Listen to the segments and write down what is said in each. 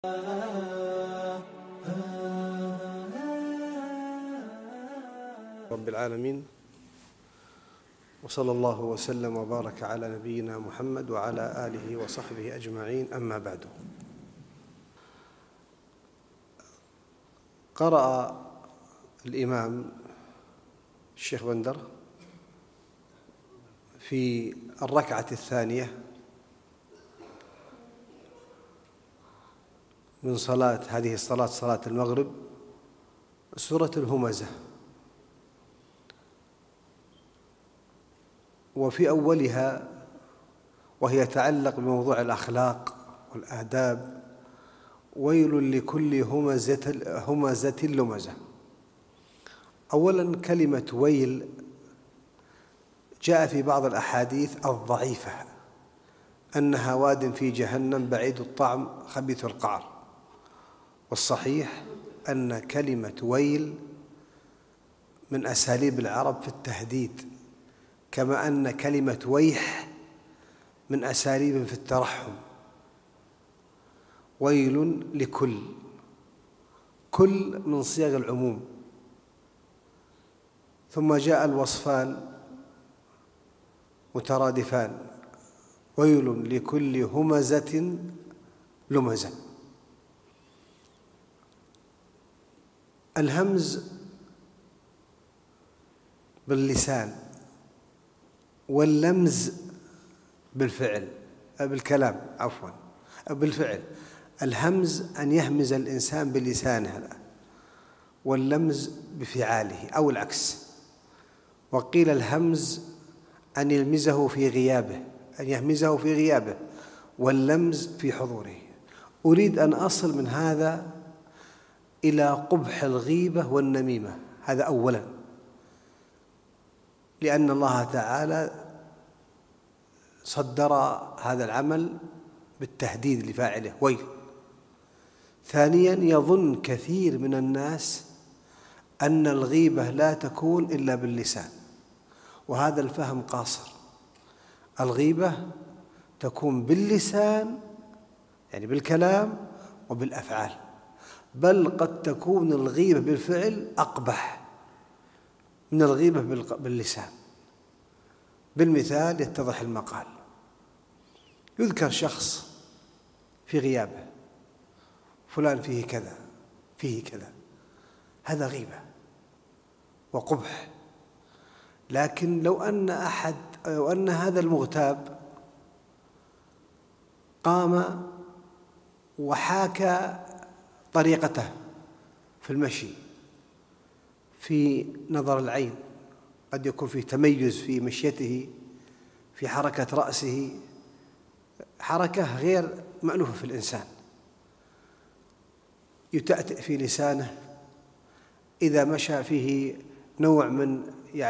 رب العالمين، وصلى الله وسلم وبارك على نبينا محمد وعلى آله وصحبه أجمعين. أما بعد، قرأ الإمام الشيخ بندر في الركعة الثانية من هذه الصلاة، صلاة المغرب، سورة الهمزة، وفي أولها وهي تتعلق بموضوع الأخلاق والآداب: ويل لكل همزة لمزة. أولا، كلمة ويل جاء في بعض الأحاديث الضعيفة أنها واد في جهنم بعيد الطعم خبيث القعر، والصحيح أن كلمة ويل من أساليب العرب في التهديد، كما أن كلمة ويح من أساليب في الترحم. ويل لكل، كل من صيغ العموم. ثم جاء الوصفان مترادفان: ويل لكل همزة لمزة. الهمز باللسان، واللمز بالكلام، بالفعل. الهمز أن يهمز الإنسان بلسانه، واللمز بفعاله أو العكس. وقيل الهمز أن يهمزه في غيابه، واللمز في حضوره. أريد أن أصل من هذا إلى قبح الغيبة والنميمة، هذا أولا، لأن الله تعالى صدر هذا العمل بالتهديد لفاعله: ويل. ثانيا، يظن كثير من الناس أن الغيبة لا تكون إلا باللسان، وهذا الفهم قاصر. الغيبة تكون باللسان، يعني بالكلام وبالأفعال، بل قد تكون الغيبة بالفعل أقبح من الغيبة باللسان. بالمثال يتضح المقال: يذكر شخص في غيابه: فلان فيه كذا فيه كذا، هذا غيبة وقبح. لكن لو أن هذا المغتاب قام وحاكى طريقته في المشي، في نظر العين، قد يكون فيه تميز في مشيته، في حركة رأسه، حركة غير مألوفة في الإنسان، يتأتئ في لسانه، إذا مشى فيه نوع من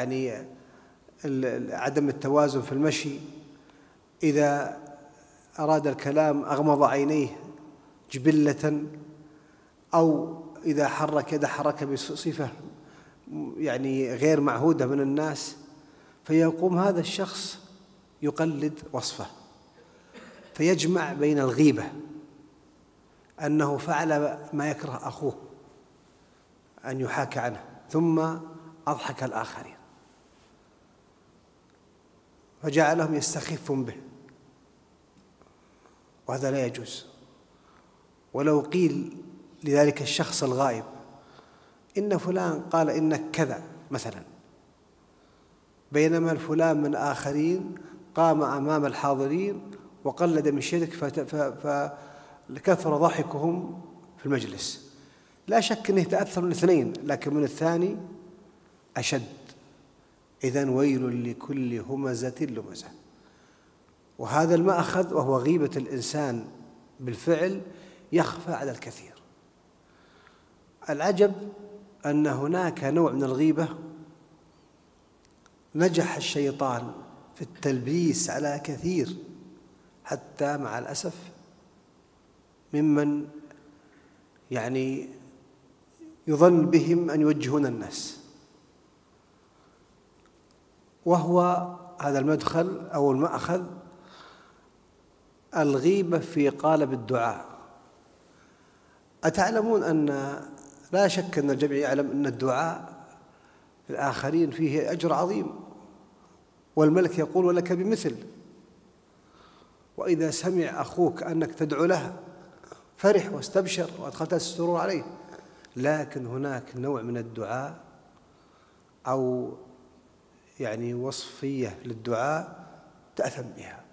عدم التوازن في المشي، إذا أراد الكلام أغمض عينيه جبلة، أو إذا حرك يده حركة بصفة غير معهودة من الناس، فيقوم هذا الشخص يقلد وصفه، فيجمع بين الغيبة أنه فعل ما يكره أخوه أن يحاكى عنه، ثم أضحك الآخرين فجعلهم يستخفون به، وهذا لا يجوز. ولو قيل لذلك الشخص الغائب: إن فلان قال إنك كذا مثلا، بينما الفلان من آخرين قام أمام الحاضرين وقلد مشيتك، فكثر ضحكهم في المجلس. لا شك أنه يتأثر من الاثنين، لكن من الثاني أشد. إذن ويل لكل همزة لمزة. وهذا المأخذ، وهو غيبة الإنسان بالفعل، يخفى على الكثير. العجب أن هناك نوع من الغيبة نجح الشيطان في التلبيس على كثير، حتى مع الأسف ممن يظن بهم أن يوجهون الناس، وهو هذا المدخل أو المأخذ: الغيبة في قالب الدعاء. أتعلمون أن لا شك أن الجميع يعلم أن الدعاء للآخرين فيه أجر عظيم، والملك يقول ولك بمثل. وإذا سمع أخوك أنك تدعو له فرح واستبشر وأدخلت السرور عليه. لكن هناك نوع من الدعاء أو يعني وصفية للدعاء تأثم بها،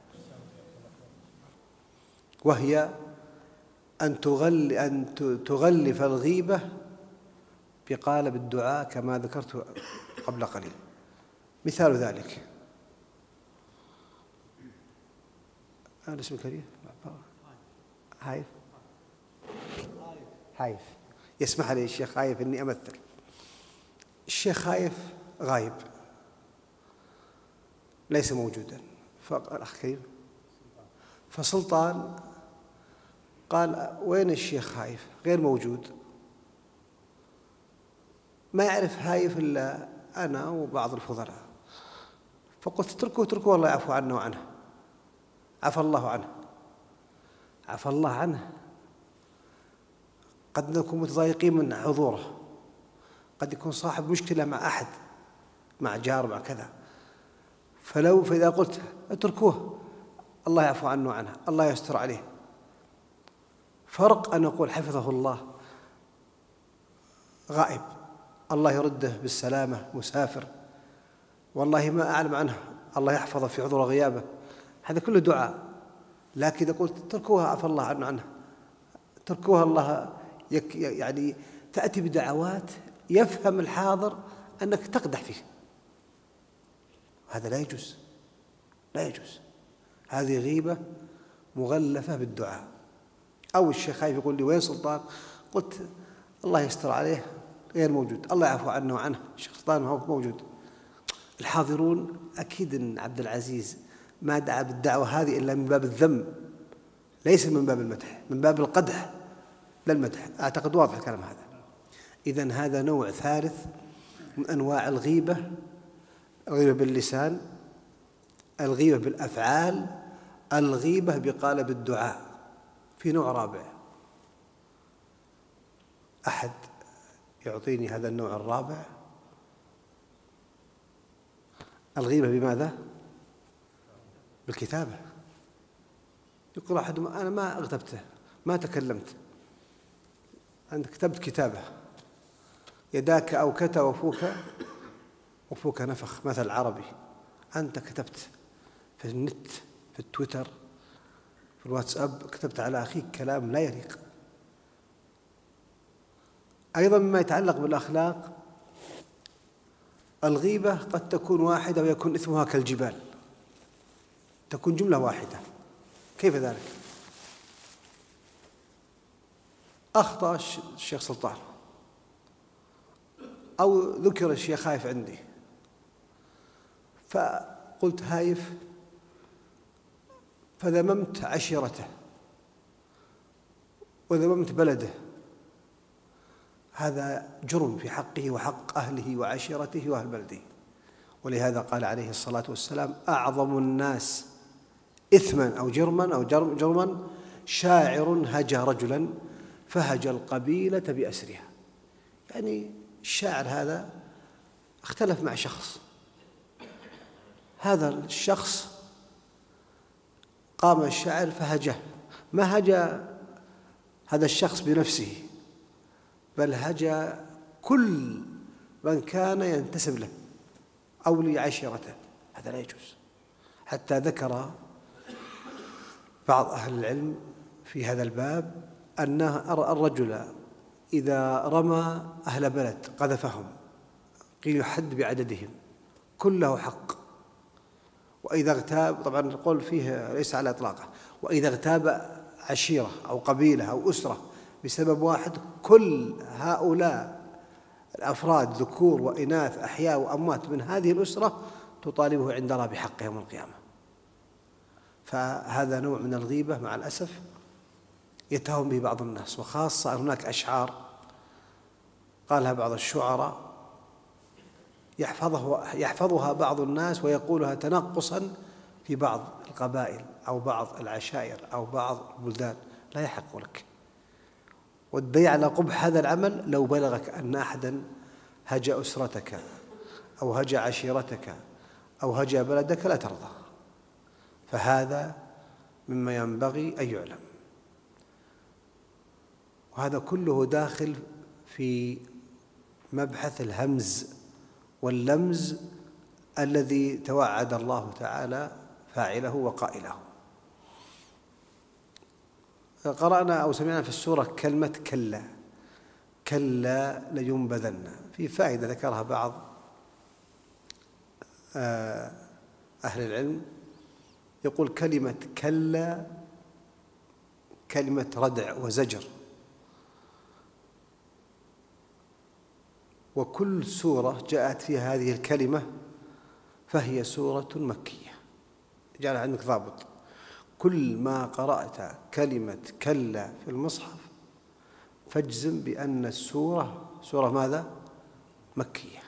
وهي أن تغلف الغيبة بقالب الدعاء كما ذكرت قبل قليل. مثال ذلك اسمك كريم هايف. يسمح لي الشيخ هايف أني أمثل. الشيخ هايف غايب ليس موجودا، فالأخ كريم فسلطان قال وين الشيخ هايف؟ غير موجود. ما يعرف هايف إلا أنا وبعض الفضلاء، فقلت اتركوه الله يعفو عنه وعنه. عفى الله عنه. عفى الله عنه. قد نكون متضايقين من حضوره، قد يكون صاحب مشكلة مع أحد، مع جار، مع كذا، فإذا قلت اتركوه الله يعفو عنه وعنه، الله يستر عليه، فرق أن أقول حفظه الله غائب، الله يرده بالسلامة مسافر، والله ما أعلم عنه، الله يحفظه في حضور غيابه، هذا كله دعاء. لكن إذا قلت تركوها عفى الله عنه تركوها الله يعني تأتي بدعوات يفهم الحاضر أنك تقدح فيه، هذا لا يجوز، لا يجوز. هذه غيبة مغلفة بالدعاء. أو الشيخ خايف يقول لي وين سلطان؟ قلت الله يستر عليه غير موجود، الله يعفو عنه وعنه، الشيخ سلطان ما هو موجود. الحاضرون أكيد أن عبد العزيز ما دعا بالدعوة هذه إلا من باب الذم، ليس من باب المدح، من باب القدح لا المدح. أعتقد واضح الكلام هذا. إذن هذا نوع ثالث من أنواع الغيبة، الغيبة باللسان، الغيبة بالأفعال، الغيبة بقالب الدعاء. في نوع رابع، أحد يعطيني هذا النوع الرابع؟ الغيبة بماذا؟ بالكتابة. يقول أحد أنا ما أغتبته، ما تكلمت، أنت كتبت كتابة، يداك أوكت وفوك نفخ، مثل عربي، أنت كتبت في النت، في التويتر، في الواتساب، كتبت على أخيك كلام لا يليق. أيضا مما يتعلق بالأخلاق، الغيبة قد تكون واحدة ويكون إثمها كالجبال، تكون جملة واحدة. كيف ذلك؟ أخطأ الشيخ سلطان أو ذكر الشيخ هايف عندي، فقلت هايف فذممت عشيرته وذممت بلده، هذا جرم في حقه وحق أهله وعشيرته وأهل بلده. ولهذا قال عليه الصلاة والسلام أعظم الناس إثما أو جرما شاعر هجى رجلا فهجى القبيلة بأسرها. يعني الشاعر هذا اختلف مع شخص، هذا الشخص قام الشاعر فهجه، ما هجى هذا الشخص بنفسه، بل هجى كل من كان ينتسب له أو لعشيرته، هذا لا يجوز. حتى ذكر بعض أهل العلم في هذا الباب أن الرجل إذا رمى أهل بلد قذفهم قيل يحد بعددهم، كله حق. وإذا اغتاب، طبعا القول فيه ليس على إطلاقه، وإذا اغتاب عشيرة أو قبيلة أو أسرة بسبب واحد، كل هؤلاء الأفراد ذكور وإناث أحياء وأموات من هذه الأسرة تطالبه عند الله بحقه يوم القيامة. فهذا نوع من الغيبة مع الأسف يتهم به بعض الناس، وخاصة هناك أشعار قالها بعض الشعراء يحفظها بعض الناس ويقولها تنقصا في بعض القبائل أو بعض العشائر أو بعض البلدان، لا يحق لك. والدليل على قبح هذا العمل لو بلغك أن أحدا هجا أسرتك أو هجا عشيرتك أو هجا بلدك لا ترضى. فهذا مما ينبغي أن يعلم، وهذا كله داخل في مبحث الهمز واللمز الذي توعد الله تعالى فاعله وقائله. قرأنا أو سمعنا في السورة كلمة كلا، كلا لينبذن. في فائدة ذكرها بعض أهل العلم، يقول كلمة كلا كلمة ردع وزجر، وكل سورة جاءت فيها هذه الكلمة فهي سورة مكية. جعل عندك ضابط، كل ما قرأت كلمة كلا في المصحف فاجزم بأن السورة سورة ماذا؟ مكية.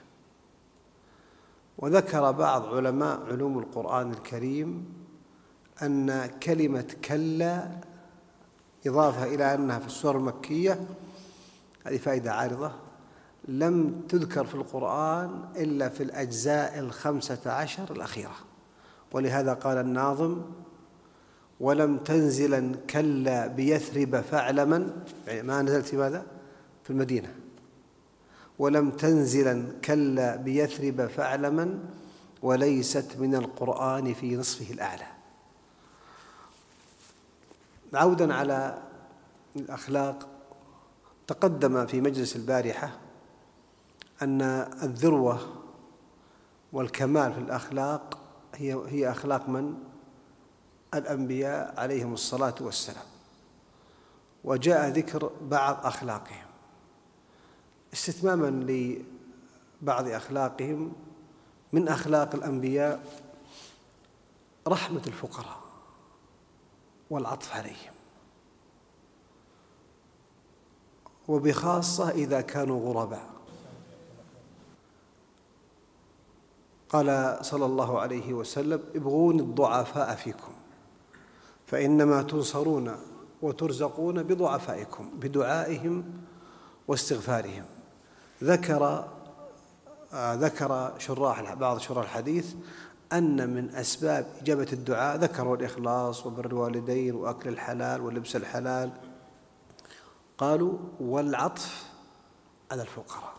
وذكر بعض علماء علوم القرآن الكريم أن كلمة كلا إضافة إلى أنها في السورة المكية، هذه فائدة عارضة، لم تذكر في القرآن إلا في الأجزاء 15 الأخيرة. ولهذا قال الناظم: ولم تنزلا كلا بيثرب فاعلما، يعني ما نزلت في ماذا؟ في المدينة. ولم تنزلا كلا بيثرب فاعلما وليست من القرآن في نصفه الأعلى. عودا على الأخلاق، تقدم في مجلس البارحة أن الذروة والكمال في الأخلاق هي أخلاق من؟ الأنبياء عليهم الصلاة والسلام. وجاء ذكر بعض أخلاقهم استتماما لبعض أخلاقهم. من أخلاق الأنبياء رحمة الفقراء والعطف عليهم، وبخاصة إذا كانوا غرباء. قال صلى الله عليه وسلم: ابغون الضعفاء فيكم فإنما تنصرون وترزقون بضعفائكم بدعائهم واستغفارهم. ذكر بعض شراح الحديث أن من أسباب إجابة الدعاء ذكروا الإخلاص وبر الوالدين وأكل الحلال ولبس الحلال، قالوا والعطف على الفقراء.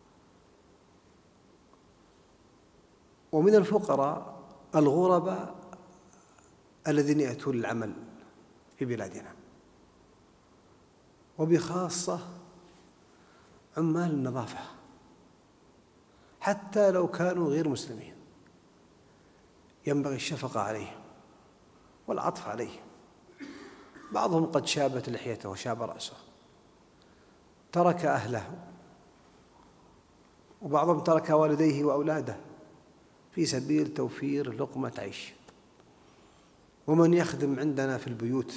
ومن الفقراء الغرباء الذين يأتون العمل في بلادنا، وبخاصة عمال النظافة حتى لو كانوا غير مسلمين، ينبغي الشفقة عليهم والعطف عليهم. بعضهم قد شابت لحيته وشاب رأسه، ترك أهله، وبعضهم ترك والديه وأولاده في سبيل توفير لقمة عيش. ومن يخدم عندنا في البيوت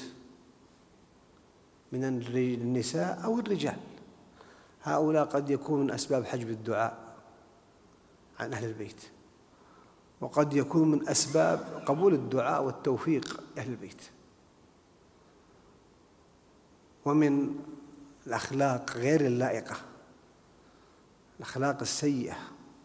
من النساء أو الرجال، هؤلاء قد يكون من أسباب حجب الدعاء عن أهل البيت، وقد يكون من أسباب قبول الدعاء والتوفيق أهل البيت. ومن الأخلاق غير اللائقة، الأخلاق السيئة،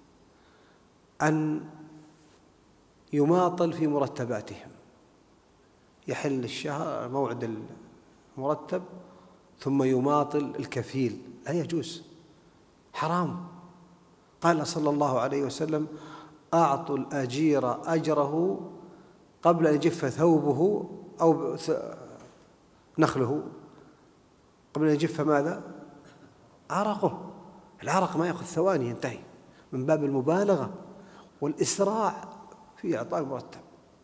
أن يماطل في مرتباتهم. يحل الشهر موعد المرتب ثم يماطل الكفيل، لا يجوز، حرام. قال صلى الله عليه وسلم: أعطوا الأجير أجره قبل أن يجف ثوبه أو نخله، قبل أن يجف ماذا؟ عرقه. العرق ما يأخذ ثواني ينتهي، من باب المبالغة والإسراع في إعطاء المرتب.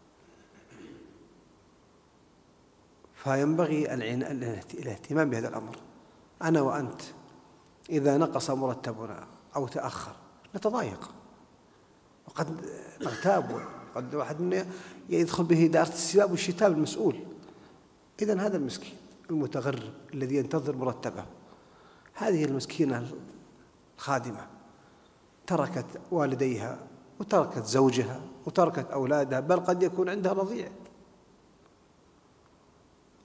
فينبغي الاهتمام بهذا الأمر. أنا وأنت إذا نقص مرتبنا أو تأخر نتضايق، وقد نغتاب، وقد واحد منا يدخل به دائرة السباب والشتاب المسؤول. إذن هذا المسكين المتغرب الذي ينتظر مرتبه، هذه المسكينة الخادمة تركت والديها وتركت زوجها وتركت أولادها، بل قد يكون عندها رضيع،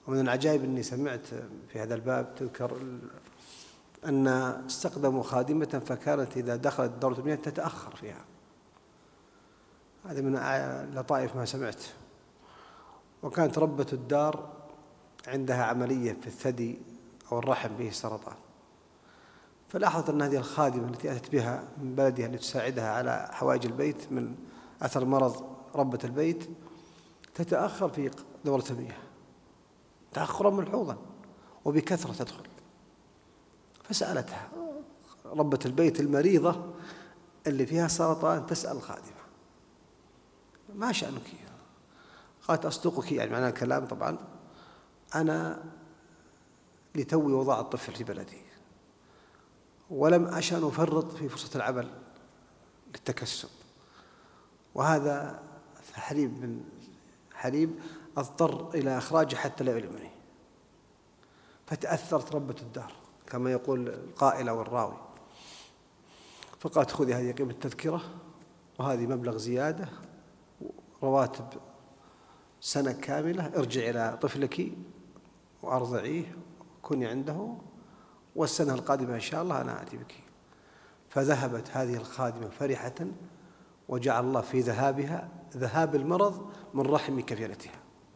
ومن العجائب أني سمعت في هذا الباب تذكر أن استخدموا خادمة فكانت إذا دخلت دورة المياه تتأخر فيها. هذا من لطائف ما سمعت. وكانت ربة الدار عندها عملية في الثدي أو الرحم به سرطان، فلاحظت أن هذه الخادمة التي أتت بها من بلدها لتساعدها على حوائج البيت من أثر مرض ربة البيت تتأخر في دورة المياه تأخرا ملحوظا وبكثرة تدخل. فسألتها ربة البيت المريضة اللي فيها سرطان تسأل الخادمة ما شأنك؟ قالت أصدقك، يعني معنى الكلام طبعا أنا لتوي وضع الطفل في بلدي ولم أشأ أفرط في فرصة العمل للتكسب، وهذا حليب من حليب أضطر إلى إخراجه حتى لا يؤلمني. فتأثرت ربة الدار كما يقول القائل والراوي، فقالت خذي هذه قيمة التذكرة وهذه مبلغ زيادة رواتب سنة كاملة، ارجع إلى طفلك وأرضعيه كوني عنده، والسنة القادمة إن شاء الله أنا آتي بك. فذهبت هذه الخادمة فرحة وجعل الله في ذهابها ذهاب المرض من رحم كفيلتها.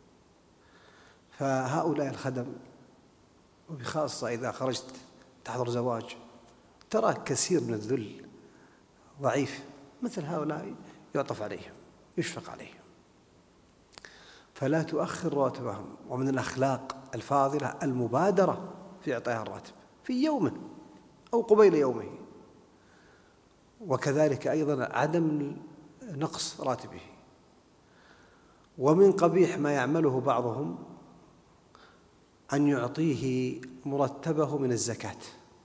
فهؤلاء الخدم، وبخاصة إذا خرجت تحضر زواج ترى كثير من الذل ضعيف، مثل هؤلاء يعطف عليهم يشفق عليهم، فلا تؤخر رواتبهم. ومن الأخلاق الفاضلة المبادرة في إعطائها الراتب في يومه أو قبيل يومه، وكذلك أيضا عدم نقص راتبه. ومن قبيح ما يعمله بعضهم أن يعطيه مرتبه من الزكاة.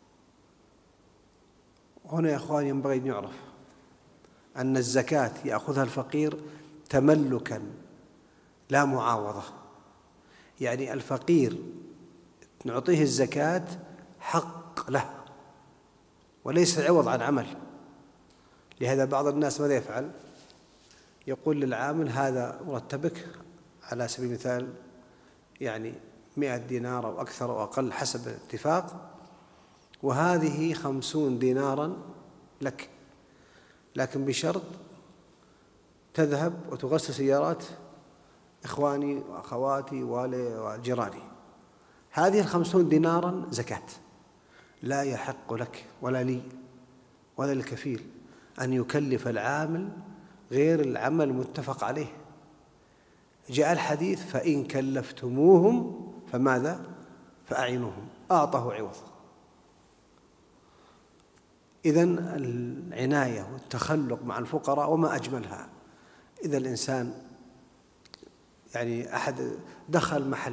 هنا يا أخوان ينبغي أن يعرف أن الزكاة يأخذها الفقير تملكا لا معاوضة، يعني الفقير نعطيه الزكاة حق له وليس عوض عن عمل. لهذا بعض الناس ماذا يفعل؟ يقول للعامل هذا مرتبك على سبيل المثال يعني 100 دينار أو أكثر أو أقل حسب الاتفاق، وهذه 50 دينارا لك، لكن بشرط تذهب وتغسل سيارات إخواني وأخواتي وجيراني. هذه 50 دينارا زكاة، لا يحق لك ولا لي ولا للكفيل أن يكلف العامل غير العمل المتفق عليه. جاء الحديث فإن كلفتموهم فماذا؟ فأعينوهم، أعطه عوض. إذن العناية والتخلق مع الفقراء وما أجملها. إذا الإنسان يعني أحد دخل محل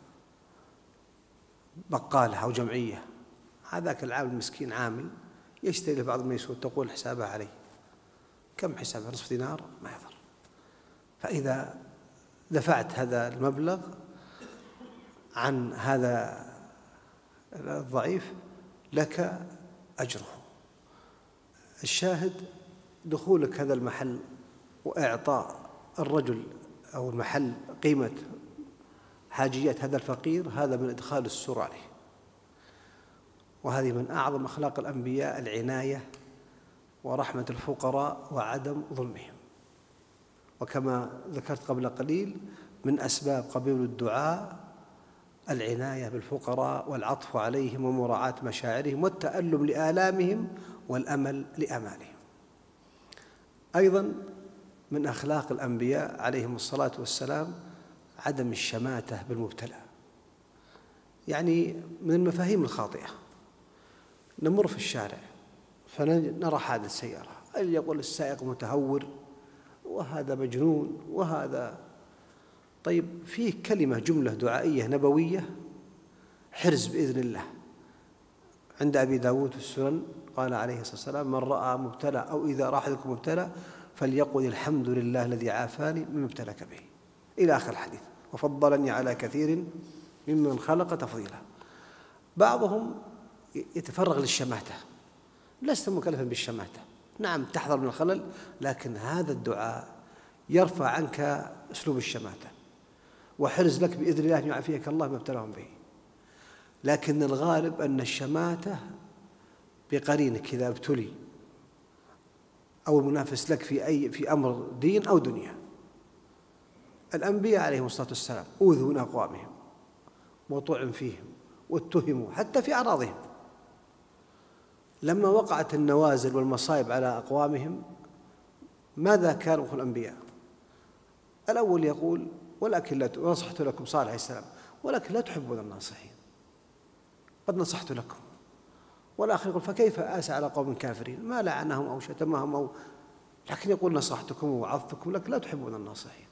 بقالة أو جمعية، هذاك العامل المسكين عامل يشتري بعض ما يسوى تقول حسابها عليه، كم حسابها؟ نصف دينار ما يضر. فإذا دفعت هذا المبلغ عن هذا الضعيف لك أجره. الشاهد دخولك هذا المحل وإعطاء الرجل أو المحل قيمة حاجيات هذا الفقير، هذا من إدخال السرور عليه. وهذه من أعظم أخلاق الأنبياء العناية ورحمة الفقراء وعدم ظلمهم. وكما ذكرت قبل قليل من أسباب قبول الدعاء العناية بالفقراء والعطف عليهم ومراعاة مشاعرهم والتألم لآلامهم والأمل لآمالهم. أيضا من أخلاق الأنبياء عليهم الصلاة والسلام عدم الشماتة بالمبتلى. يعني من المفاهيم الخاطئة نمر في الشارع فنرى حادث سيارة، اللي يقول السائق متهور وهذا مجنون وهذا. طيب فيه كلمة جملة دعائية نبوية حرز بإذن الله عند أبي داود في السنن، قال عليه الصلاة والسلام من رأى مبتلى أو إذا رأى أحدكم مبتلى فليقل الحمد لله الذي عافاني مما ابتلك به إلى آخر الحديث، وفضلني على كثير ممن خلق تفضيلا. بعضهم يتفرغ للشماتة، لست مكلفا بالشماتة، نعم تحذر من الخلل، لكن هذا الدعاء يرفع عنك أسلوب الشماتة. وحرز لك بإذن الله أن يعافيك الله ما ابتلاهم به. لكن الغالب أن الشماتة بقرينك إذا ابتلي أو المنافس لك في أمر دين أو دنيا. الأنبياء عليهم الصلاة والسلام أوذوا من أقوامهم وطعن فيهم واتهموا حتى في أعراضهم. لما وقعت النوازل والمصائب على أقوامهم ماذا كانوا الأنبياء؟ الأول يقول ولكن لا نصحت لكم، صالح عليه السلام، ولكن لا تحبون الناصحين، قد نصحت لكم. والآخر يقول فكيف آسى على قوم كافرين، ما لعنهم أو شتمهم لكن يقول نصحتكم ووعظتكم لكن لا تحبون الناصحين.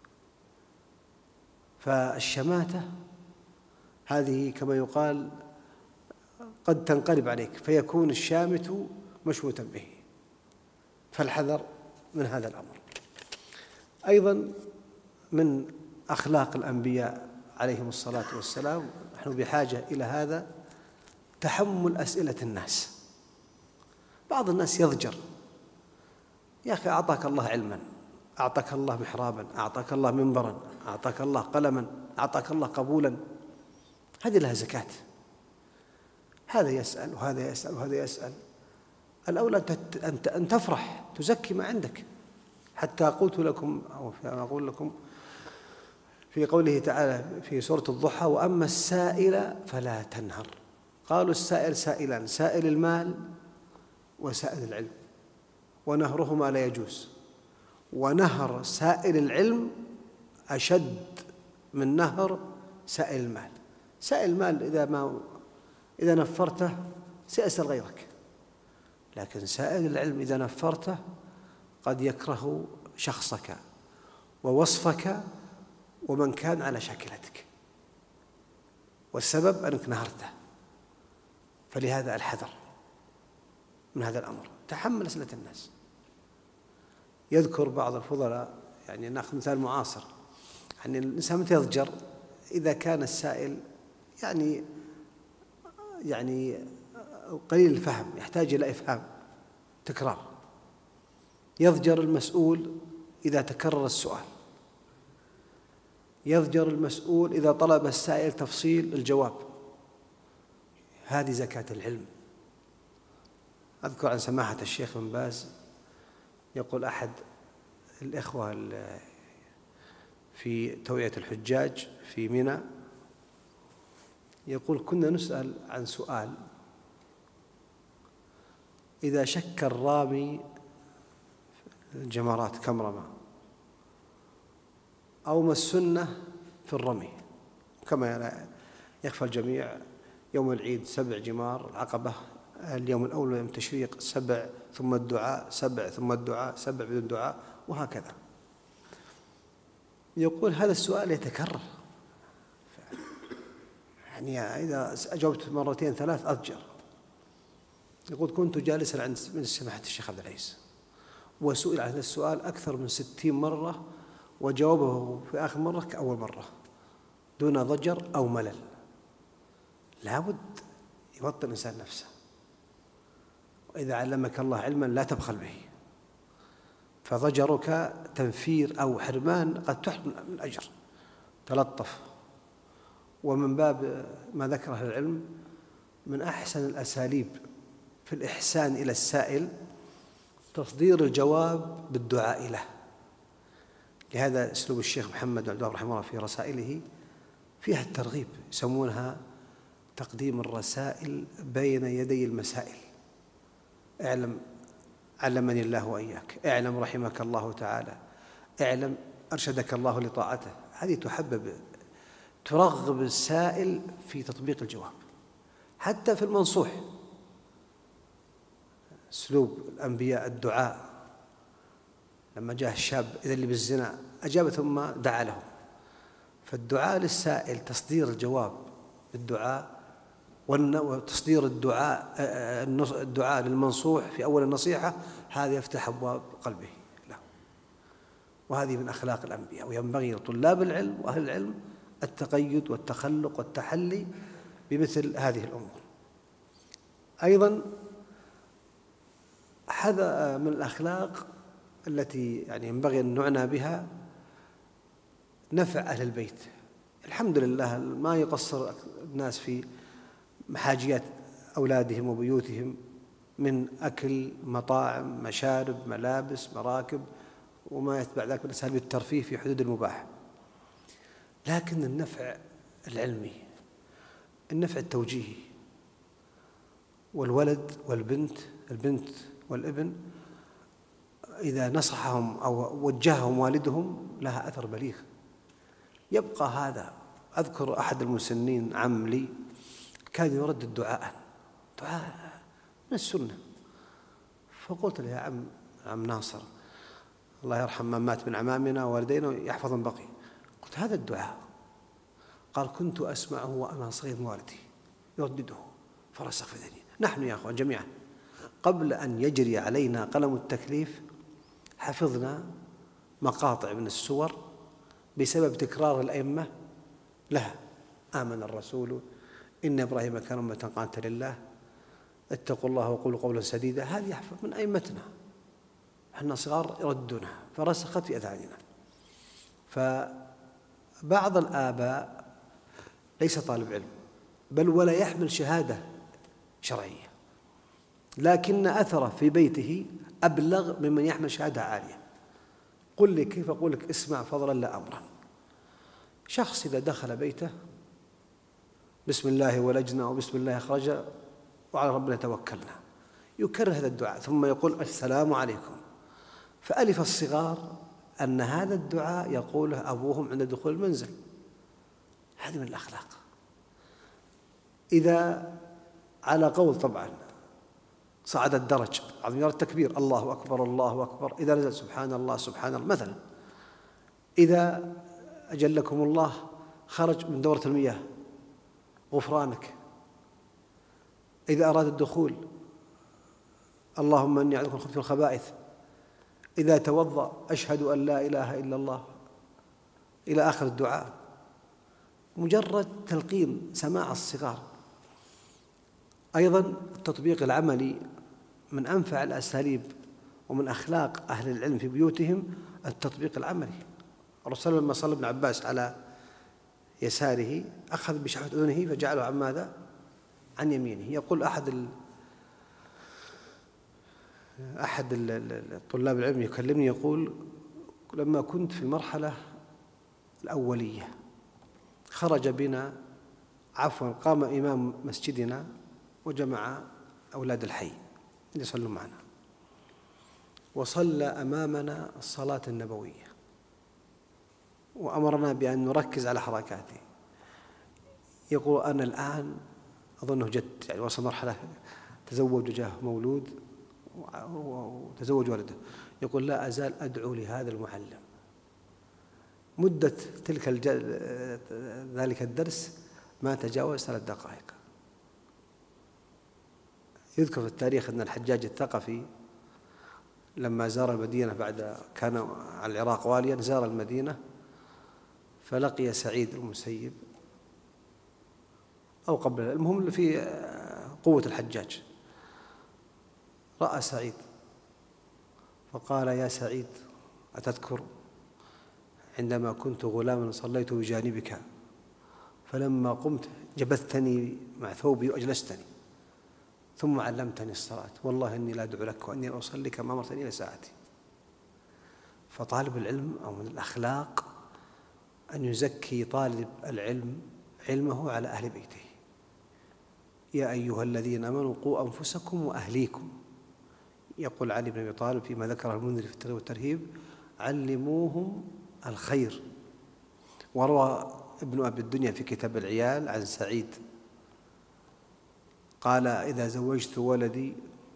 فالشماتة هذه كما يقال قد تنقلب عليك فيكون الشامت مشموتا به، فالحذر من هذا الأمر. أيضا من أخلاق الأنبياء عليهم الصلاة والسلام، نحن بحاجة إلى هذا، تحمل أسئلة الناس. بعض الناس يضجر، يا أخي أعطاك الله علما، أعطاك الله محرابا، أعطاك الله منبرا، أعطاك الله قلما، أعطاك الله قبولا، هذه لها زكاة. هذا يسأل وهذا يسأل وهذا يسأل، الأولى أن تفرح تزكي ما عندك. حتى قلت لكم أو أقول لكم في قوله تعالى في سورة الضحى وأما السائل فلا تنهر. قالوا السائل سائلان، سائل المال وسائل العلم، ونهرهما لا يجوز. ونهر سائل العلم أشد من نهر سائل المال. سائل المال إذا نفرته سيسأل غيرك، لكن سائل العلم إذا نفرته قد يكره شخصك ووصفك ومن كان على شاكلتك، والسبب أنك نهرته. فلهذا الحذر من هذا الأمر، تحمل أسئلة الناس. يذكر بعض الفضلاء، يعني نأخذ مثال معاصر، يعني الإنسان متى يضجر؟ إذا كان السائل يعني قليل الفهم، يحتاج إلى إفهام تكرار. يضجر المسؤول إذا تكرر السؤال، يضجر المسؤول إذا طلب السائل تفصيل الجواب. هذه زكاة العلم. أذكر عن سماحة الشيخ بن باز يقول أحد الإخوة في توعية الحجاج في منى، يقول كنا نسأل عن سؤال: إذا شك الرامي الجمرات كم رمى، أو ما السنة في الرمي؟ كما يخفى الجميع يوم العيد 7 جمار، العقبة اليوم الأول يوم التشريق 7 ثم الدعاء 7 ثم الدعاء 7 بدون دعاء وهكذا. يقول هذا السؤال يتكرر، يعني إذا أجبت 2 3 أضجر. يقول كنت جالسا عند من سماحة الشيخ عبد العزيز وسئل عن هذا السؤال أكثر من 60 مرة، وجاوبه في آخر مرة كأول مرة دون ضجر أو ملل. لابد يوطن الإنسان نفسه، وإذا علمك الله علما لا تبخل به، فضجرك تنفير أو حرمان قد تحرم من أجر. تلطف. ومن باب ما ذكره العلم من أحسن الأساليب في الإحسان إلى السائل تصدير الجواب بالدعاء له. لهذا أسلوب الشيخ محمد بن عبد الوهاب رحمه الله في رسائله فيها الترغيب، يسمونها تقديم الرسائل بين يدي المسائل. اعلم علمني الله وإياك، اعلم رحمك الله تعالى، اعلم أرشدك الله لطاعته. هذه ترغب السائل في تطبيق الجواب. حتى في المنصوح أسلوب الأنبياء الدعاء، لما جاء الشاب إذا اللي بالزنا أجاب ثم دعا له. فالدعاء للسائل تصدير الجواب بالدعاء، وتصدير الدعاء للمنصوح في أول النصيحة، هذا يفتح أبواب قلبه له. وهذه من أخلاق الأنبياء، وينبغي لطلاب العلم وأهل العلم التقيد والتخلق والتحلي بمثل هذه الأمور. أيضا هذا من الأخلاق التي يعني ينبغي أن نعنى بها نفع أهل البيت الحمد لله ما يقصر الناس في محاجيات أولادهم وبيوتهم من أكل، مطاعم، مشارب، ملابس، مراكب، وما يتبع ذلك من أساليب الترفيه في حدود المباح. لكن النفع العلمي، النفع التوجيهي، والولد والبنت، البنت والابن إذا نصحهم أو وجههم والدهم لها أثر بليغ يبقى هذا. أذكر أحد المسنين عم لي كان يردد دعاء من السنة، فقلت له يا عم ناصر الله يرحم من مات من عمامنا ووالدينا يحفظ من بقي، قلت هذا الدعاء، قال كنت أسمعه وأنا صغير والدي يردده فرسخ في ذهني. نحن يا أخوان جميعا قبل أن يجري علينا قلم التكليف حفظنا مقاطع من السور بسبب تكرار الأئمة لها. آمن الرسول إن إبراهيم كان أمة قانتا لله، اتقوا الله وقولوا قولا سديدا، هذه يحفظ من أئمتنا، احنا صغار يردونها فرسخت في أذهاننا. فبعض الآباء ليس طالب علم بل ولا يحمل شهادة شرعية، لكن أثره في بيته أبلغ ممن يحمل شهادة عالية. قل لي كيف أقول لك اسمع فضلا لا أمرا. شخص إذا دخل بيته بسم الله ولجنا وبسم الله خرج وعلى ربنا توكلنا يكرر هذا الدعاء ثم يقول السلام عليكم، فألف الصغار أن هذا الدعاء يقوله أبوهم عند دخول المنزل. هذه من الأخلاق. إذا على قول طبعا صعد الدرج عظيم يرى التكبير الله أكبر الله أكبر، إذا نزل سبحان الله سبحان الله مثلا. إذا أجلكم الله خرج من دورة المياه غفرانك. إذا أراد الدخول اللهم إني أعوذ بك من الخبث والخبائث. إذا توضأ أشهد أن لا إله إلا الله إلى آخر الدعاء. مجرد تلقين سماع الصغار. أيضا التطبيق العملي من أنفع الأساليب ومن أخلاق أهل العلم في بيوتهم التطبيق العملي. الرسول لما صلى ابن عباس على يساره أخذ بشحوة أذنه فجعله عن ماذا؟ عن يمينه. يقول أحد الطلاب العلم يكلمني يقول لما كنت في المرحلة الأولية خرج بنا قام إمام مسجدنا وجمع أولاد الحي يصلوا معنا وصلى أمامنا الصلاة النبوية وأمرنا بأن نركز على حركاته. يقول أنا الآن أظنه جد يعني وصل مرحلة تزوج وجاه مولود وتزوج ولده. يقول لا أزال أدعو لهذا المعلم. مدة ذلك الدرس ما تجاوز 3 دقائق. يذكر في التاريخ أن الحجاج الثقفي لما زار المدينة بعد كان على العراق واليا زار المدينة فلقي سعيد المسيب أو قبل المهم في قوة الحجاج رأى سعيد فقال يا سعيد أتذكر عندما كنت غلاما صليت بجانبك فلما قمت جبثتني مع ثوبي وأجلستني ثم علمتني الصلاة والله إني لا أدعو لك وأني أصلي كما أمرتني إلى ساعتي. فطالب العلم أو من الأخلاق أن يزكي طالب العلم علمه على أهل بيته. يا أيها الذين آمنوا قوا أنفسكم وأهليكم. يقول علي بن أبي طالب فيما ذكره المنذري في الترغيب والترهيب علموهم الخير. وروى ابن أبي الدنيا في كتاب العيال عن سعيد قال إذا زوجت ولدي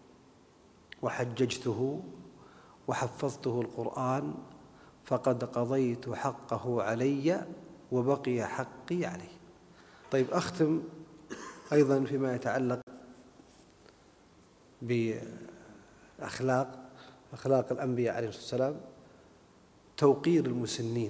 وحججته وحفظته القرآن فقد قضيت حقه علي وبقي حقي عليه. طيب أختم أيضا فيما يتعلق بأخلاق الأنبياء عليهم السلام توقير المسنين.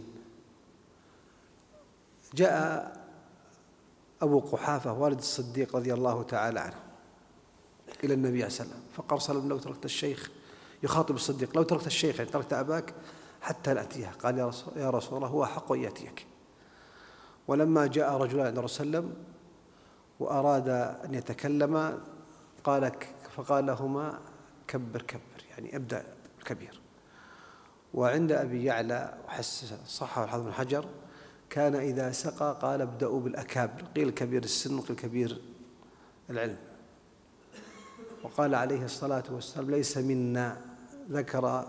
جاء أبو قحافة والد الصديق رضي الله تعالى عنه إلى النبي عليه السلام فقال صلى الله عليه وسلم لو تركت الشيخ يخاطب الصديق لو تركت الشيخ يعني تركت أباك حتى نأتيه. قال يا رسول الله هو حق أن يأتيك. ولما جاء رجلان عند الرسول صلى الله عليه وسلم وأراد أن يتكلم فقال لهما كبر كبر، يعني ابدأ الكبير. وعند أبي يعلى صححه الحافظ بن حجر كان إذا سقى قال ابدأوا بالأكابر، قيل كبير السن وقيل كبير العلم. وقال عليه الصلاة والسلام ليس منا، ذكر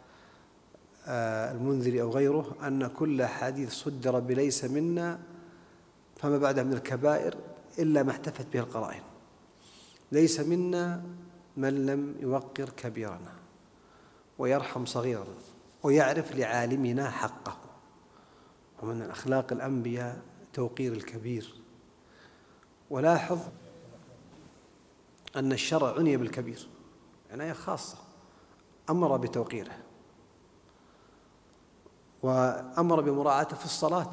المنذري أو غيره أن كل حديث صدر بليس منا فما بعدها من الكبائر إلا ما احتفت به القرائن. ليس منا من لم يوقر كبيرنا ويرحم صغيرنا ويعرف لعالمنا حقه. ومن أخلاق الأنبياء توقير الكبير. ولاحظ أن الشرع عني بالكبير عناية خاصة، أمر بتوقيره وأمر بمراعاته في الصلاة.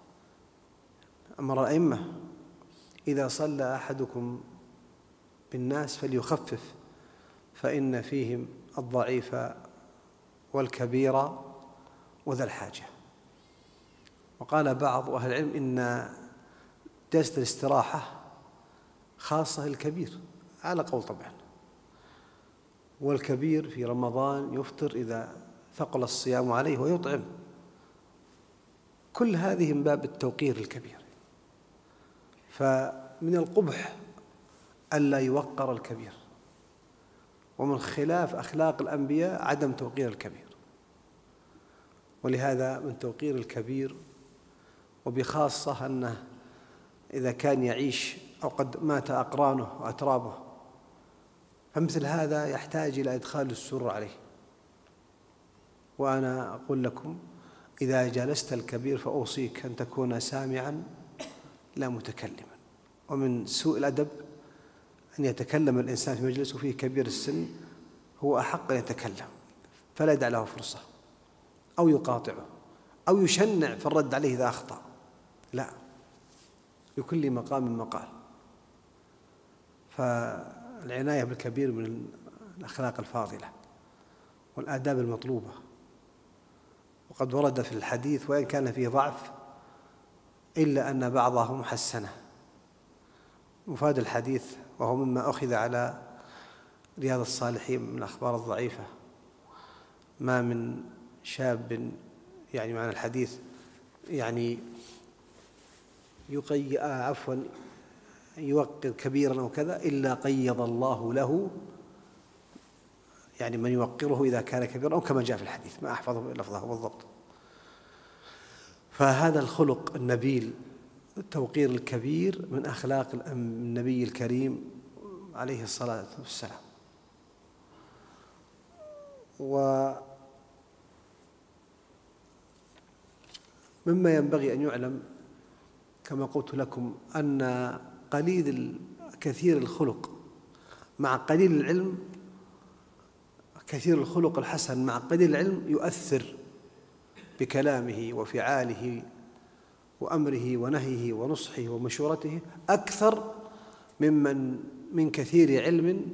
أمر الأئمة إذا صلى أحدكم بالناس فليخفف فإن فيهم الضعيف والكبير وذا الحاجة. وقال بعض أهل العلم إن جلسة الاستراحة خاصة للكبير على قول طبعا، والكبير في رمضان يفطر إذا ثقل الصيام عليه ويطعم. كل هذه من باب التوقير الكبير. فمن القبح ألا يوقر الكبير، ومن خلاف أخلاق الأنبياء عدم توقير الكبير. ولهذا من توقير الكبير، وبخاصة أنه إذا كان يعيش أو قد مات أقرانه وأترابه، فمثل هذا يحتاج إلى إدخال السرور عليه. وأنا أقول لكم إذا جالست الكبير فأوصيك أن تكون سامعا لا متكلما. ومن سوء الأدب أن يتكلم الإنسان في مجلس وفيه كبير السن، هو أحق أن يتكلم فلا يدع له فرصة، أو يقاطعه أو يشنع في الرد عليه إذا أخطأ. لا، لكل مقام مقال. فالعناية بالكبير من الأخلاق الفاضلة والآداب المطلوبة. وقد ورد في الحديث وإن كان فيه ضعف إلا أن بعضهم حسنه. مفاد الحديث وهو مما أخذ على رياض الصالحين من الأخبار الضعيفة، ما من شاب يعني معنى الحديث يعني يوقر كبيرا أو كذا إلا قيض الله له، يعني من يوقره إذا كان كبيرا، أو كما جاء في الحديث ما أحفظ لفظه بالضبط. فهذا الخلق النبيل توقير الكبير من أخلاق النبي الكريم عليه الصلاة والسلام. ومما ينبغي أن يعلم كما قلت لكم أن كثير الخلق مع قليل العلم، كثير الخلق الحسن مع قليل العلم يؤثر بكلامه وفعاله وأمره ونهيه ونصحه ومشورته أكثر من كثير علم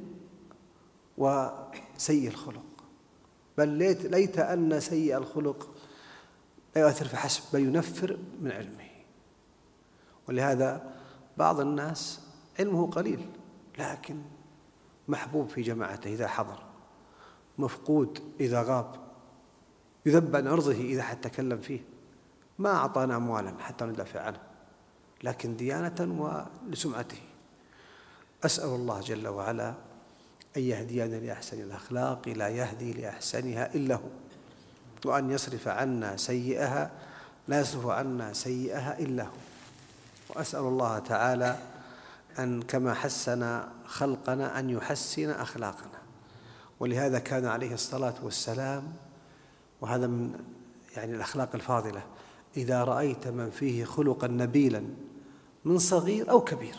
وسيء الخلق. بل ليت أن سيء الخلق لا يؤثر فحسب بل ينفر من علمه. ولهذا بعض الناس علمه قليل لكن محبوب في جماعته إذا حضر، مفقود إذا غاب، يذب عن عرضه إذا حتى تكلم فيه. ما أعطانا أموالا حتى ندافع عنه، لكن ديانة ولسمعته. أسأل الله جل وعلا أن يهدينا لأحسن الأخلاق لا يهدي لأحسنها إلا هو، وأن يصرف عنا سيئها لا يصرف عنا سيئها إلا هو. وأسأل الله تعالى أن كما حسن خلقنا أن يحسن أخلاقنا. ولهذا كان عليه الصلاة والسلام، وهذا من يعني الأخلاق الفاضلة، إذا رأيت من فيه خلقا نبيلا من صغير أو كبير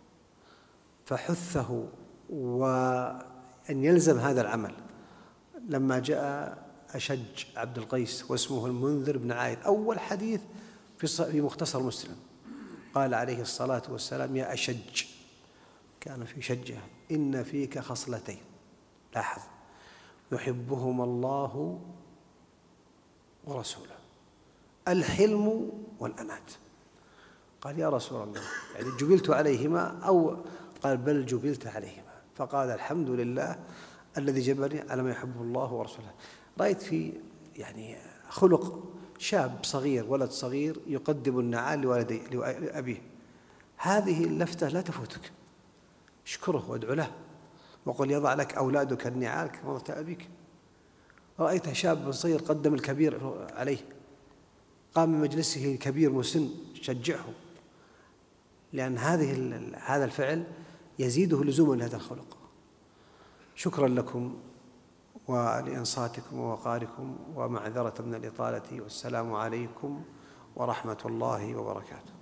فحثه وأن يلزم هذا العمل. لما جاء أشج عبد القيس واسمه المنذر بن عايد، أول حديث في مختصر مسلم، قال عليه الصلاة والسلام: يا أشج، كان في شجة، إن فيك خصلتين، لاحظ، يحبهما الله ورسوله: الحلم والأنات. قال يا رسول الله يعني جبلت عليهما أو قال بل جبلت عليهما؟ فقال الحمد لله الذي جبلني على ما يحبه الله ورسوله. رأيت في يعني خلق شاب صغير، ولد صغير يقدم النعال لأبيه، هذه اللفتة لا تفوتك، اشكره وادعو له وقل يضع لك أولادك النعال كما وضعت أبيك. رأيت شاب صغير قدم الكبير عليه، قام من مجلسه الكبير مسن شجعه، لأن هذا الفعل يزيده لزوما لهذا الخلق. شكرا لكم ولإنصاتكم ووقاركم، ومعذرة من الإطالة، والسلام عليكم ورحمة الله وبركاته.